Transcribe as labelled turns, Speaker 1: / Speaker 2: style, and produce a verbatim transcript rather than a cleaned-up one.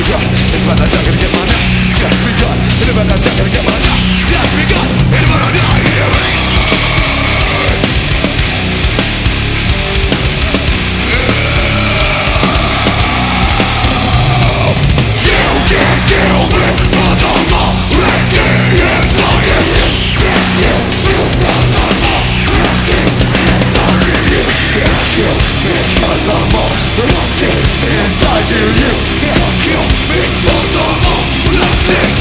Speaker 1: begun. It's about that I'm gonna get my nut. Just begun. It's about that I'm gonna get my nut. Just begun. It's about that I'm gonna get my nut. Because I'm all erupting inside you, you can't kill me. Cause I'm all erupting